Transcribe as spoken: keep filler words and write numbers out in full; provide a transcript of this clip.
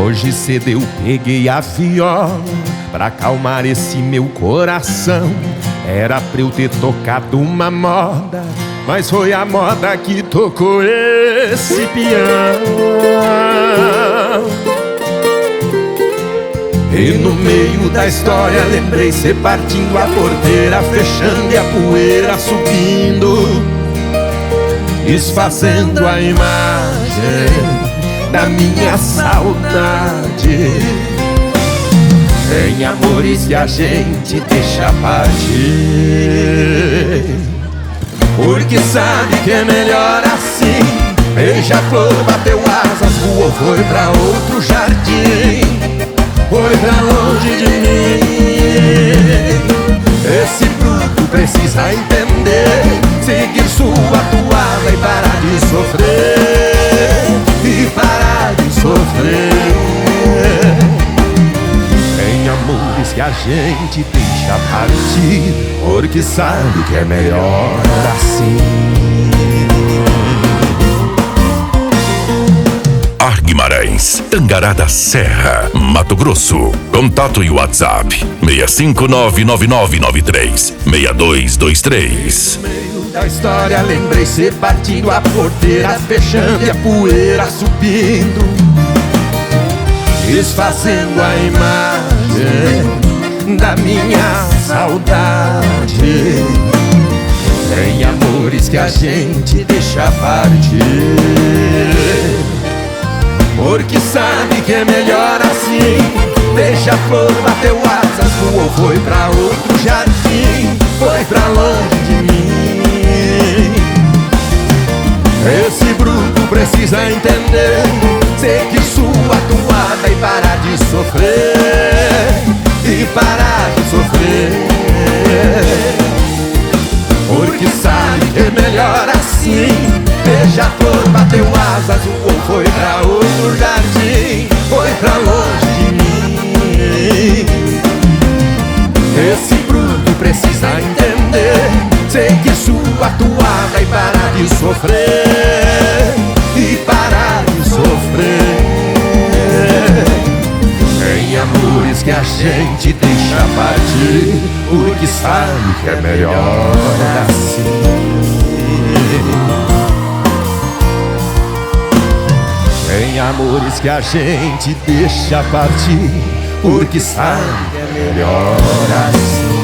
Hoje cedo eu peguei a viola pra acalmar esse meu coração. Era pra eu ter tocado uma moda, mas foi a moda que tocou esse peão. E no meio da história lembrei cê partindo a porteira, fechando e a poeira subindo, desfazendo a imagem da minha saudade. Tem amores que a gente deixa partir, porque sabe que é melhor assim. Beija-flor bateu asas, voou, foi pra outro jardim, foi pra longe de mim. Esse bruto precisa entender, seguir sua toada e parar de sofrer, e parar de sofrer. Tem amores que a gente deixa partir, porque sabe que é melhor assim. Guimarães, Tangará da Serra, Mato Grosso. Contato e WhatsApp seis cinco nove nove nove nove três seis dois dois três. No meio da história lembrei cê partindo a porteira, fechando e a poeira subindo, desfazendo a imagem da minha saudade. Tem amores que a gente deixa partir, porque sabe que é melhor assim. Beija-flor bateu asas, voou, foi pra outro jardim, foi pra longe de mim. Esse bruto precisa entender, seguir sua toada e parar de sofrer, e parar de sofrer, porque sabe que é melhor assim. Beija-flor bateu asas, voou, foi pra outro jardim, foi pra longe de mim. Esse bruto precisa entender, seguir sua toada e parar de sofrer, e parar de sofrer. Tem amores que a gente deixa partir, porque sabe que é melhor assim. Tem amores que a gente deixa partir, porque sabe que é melhor assim.